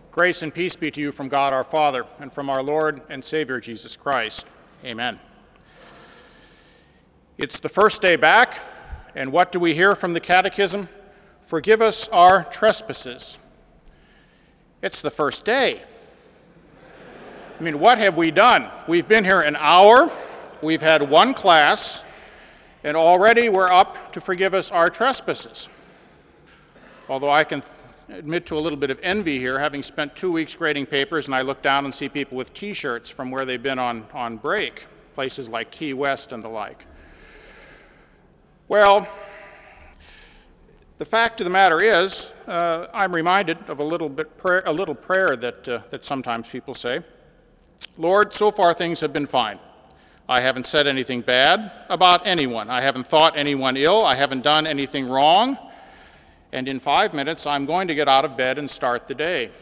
Grace and peace be to you from God our Father and from our Lord and Savior Jesus Christ. Amen. It's the first day back, and what do we hear from the Catechism? Forgive us our trespasses. It's the first day. I mean, what have we done? We've been here an hour, we've had one class, and already we're up to forgive us our trespasses. Although I can admit to a little bit of envy here, having spent 2 weeks grading papers, and I look down and see people with T-shirts from where they've been on break, places like Key West and the like. Well, the fact of the matter is, I'm reminded of a little prayer that sometimes people say. Lord, so far things have been fine. I haven't said anything bad about anyone. I haven't thought anyone ill. I haven't done anything wrong. And in 5 minutes, I'm going to get out of bed and start the day.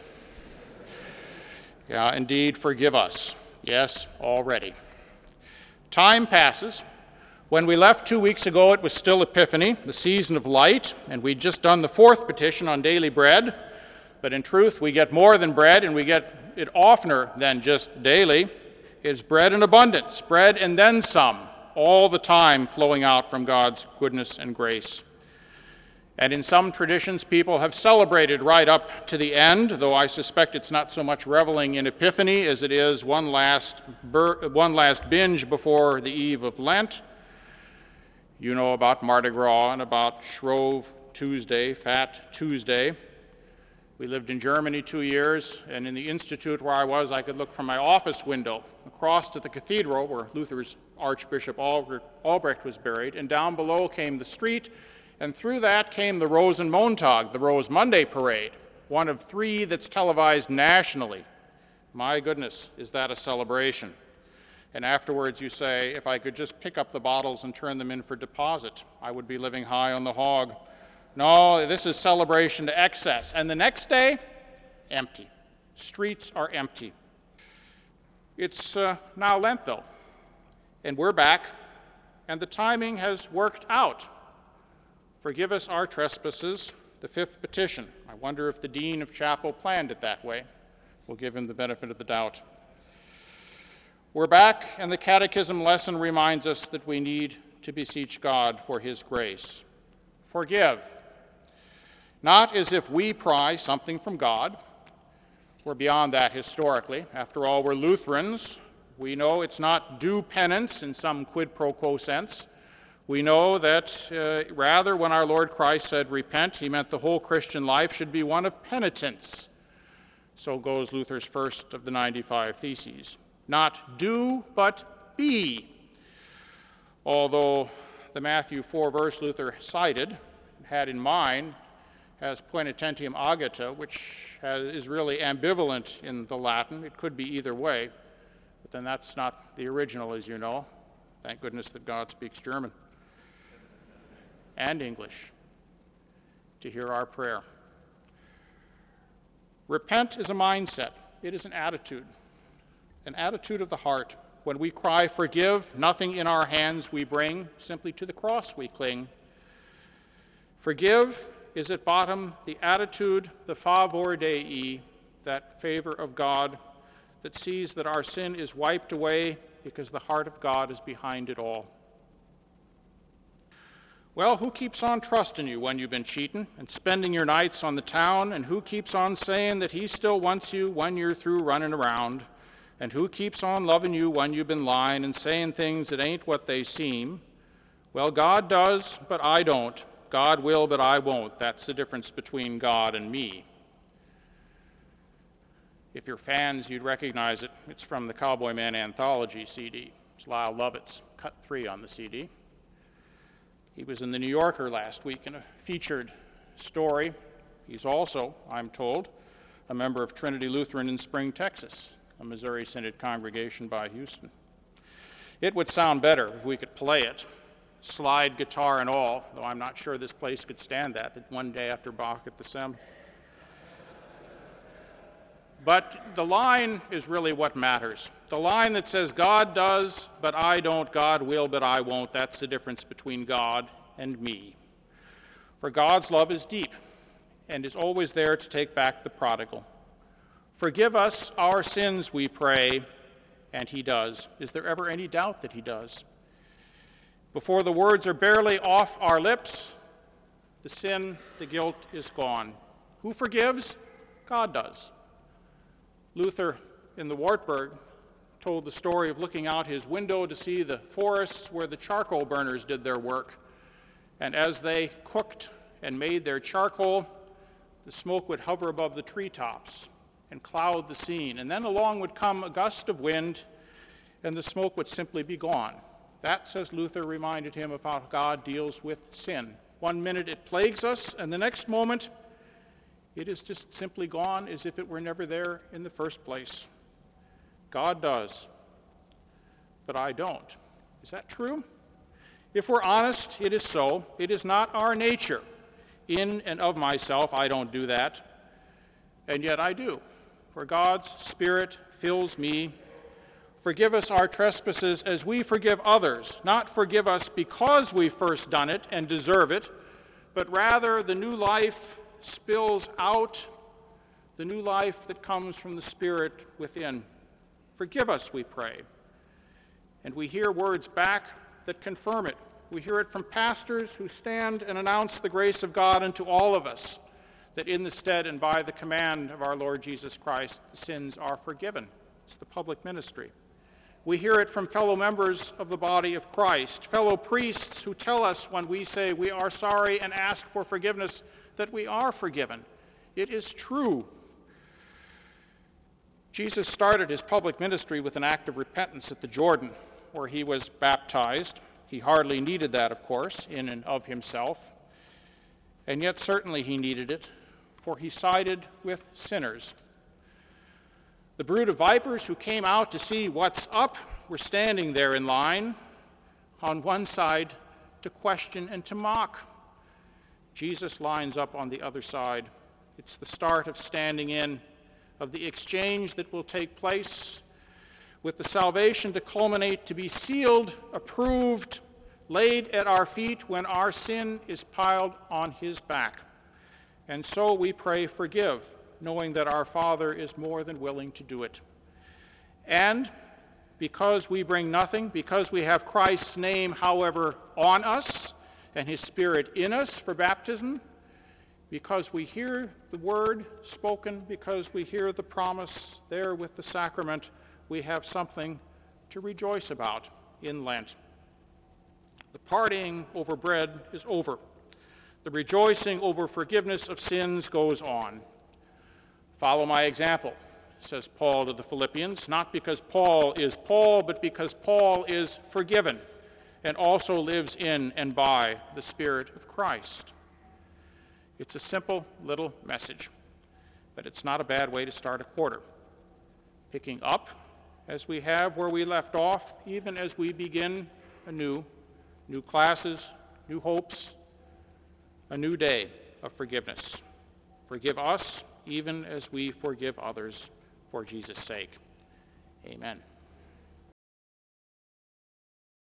Yeah, indeed, forgive us. Yes, already. Time passes. When we left 2 weeks ago, it was still Epiphany, the season of light, and we'd just done the fourth petition on daily bread. But in truth, we get more than bread, and we get it oftener than just daily. It's bread in abundance, bread and then some, all the time flowing out from God's goodness and grace. And in some traditions, people have celebrated right up to the end, though I suspect it's not so much reveling in Epiphany as it is one last binge before the eve of Lent. You know about Mardi Gras and about Shrove Tuesday, Fat Tuesday. We lived in Germany 2 years, and in the institute where I was, I could look from my office window across to the cathedral where Luther's Archbishop Albrecht was buried, and down below came the street, and through that came the Rosenmontag, the Rose Monday Parade, one of 3 that's televised nationally. My goodness, is that a celebration? And afterwards you say, if I could just pick up the bottles and turn them in for deposit, I would be living high on the hog. No, this is celebration to excess. And the next day, empty. Streets are empty. It's now Lent, though, and we're back, and the timing has worked out. Forgive us our trespasses, the 5th petition. I wonder if the dean of chapel planned it that way. We'll give him the benefit of the doubt. We're back, and the Catechism lesson reminds us that we need to beseech God for his grace. Forgive. Not as if we prize something from God. We're beyond that historically. After all, we're Lutherans. We know it's not due penance in some quid pro quo sense. We know that rather when our Lord Christ said repent, he meant the whole Christian life should be one of penitence. So goes Luther's first of the 95 Theses. Not do, but be. Although the Matthew 4 verse Luther cited, had in mind, has poenitentiam agita, which is really ambivalent in the Latin. It could be either way, but then that's not the original, as you know. Thank goodness that God speaks German and English to hear our prayer. Repent is a mindset. It is an attitude of the heart. When we cry, forgive, nothing in our hands we bring, simply to the cross we cling. Forgive is at bottom the attitude, the favor Dei, that favor of God that sees that our sin is wiped away because the heart of God is behind it all. Well, who keeps on trusting you when you've been cheating and spending your nights on the town? And who keeps on saying that he still wants you when you're through running around? And who keeps on loving you when you've been lying and saying things that ain't what they seem? Well, God does, but I don't. God will, but I won't. That's the difference between God and me. If you're fans, you'd recognize it. It's from the Cowboy Man Anthology CD. It's Lyle Lovett's cut 3 on the CD. He was in the New Yorker last week in a featured story. He's also, I'm told, a member of Trinity Lutheran in Spring, Texas, a Missouri Synod congregation by Houston. It would sound better if we could play it, slide guitar and all, though I'm not sure this place could stand that one day after Bach at the Sem. But the line is really what matters. The line that says, God does, but I don't, God will, but I won't, that's the difference between God and me. For God's love is deep and is always there to take back the prodigal. Forgive us our sins, we pray, and he does. Is there ever any doubt that he does? Before the words are barely off our lips, the sin, the guilt is gone. Who forgives? God does. Luther in the Wartburg told the story of looking out his window to see the forests where the charcoal burners did their work. And as they cooked and made their charcoal, the smoke would hover above the treetops and cloud the scene. And then along would come a gust of wind, and the smoke would simply be gone. That, says Luther, reminded him of how God deals with sin. One minute it plagues us, and the next moment it is just simply gone as if it were never there in the first place. God does, but I don't. Is that true? If we're honest, it is so. It is not our nature. In and of myself, I don't do that. And yet I do. For God's Spirit fills me. Forgive us our trespasses as we forgive others. Not forgive us because we first done it and deserve it, but rather the new life spills out, the new life that comes from the Spirit within. Forgive us, we pray. And we hear words back that confirm it. We hear it from pastors who stand and announce the grace of God unto all of us, that in the stead and by the command of our Lord Jesus Christ, the sins are forgiven. It's the public ministry. We hear it from fellow members of the body of Christ, fellow priests who tell us when we say we are sorry and ask for forgiveness that we are forgiven. It is true. Jesus started his public ministry with an act of repentance at the Jordan, where he was baptized. He hardly needed that, of course, in and of himself. And yet certainly he needed it, for he sided with sinners. The brood of vipers who came out to see what's up were standing there in line, on one side to question and to mock. Jesus lines up on the other side. It's the start of standing in, of the exchange that will take place, with the salvation to culminate, to be sealed, approved, laid at our feet when our sin is piled on his back. And so we pray, forgive, knowing that our Father is more than willing to do it. And because we bring nothing, because we have Christ's name, however, on us and his Spirit in us for baptism, because we hear the word spoken, because we hear the promise there with the sacrament, we have something to rejoice about in Lent. The partying over bread is over. The rejoicing over forgiveness of sins goes on. Follow my example, says Paul to the Philippians, not because Paul is Paul, but because Paul is forgiven and also lives in and by the Spirit of Christ. It's a simple little message, but it's not a bad way to start a quarter. Picking up as we have where we left off, even as we begin anew, new classes, new hopes, a new day of forgiveness. Forgive us even as we forgive others for Jesus' sake. Amen.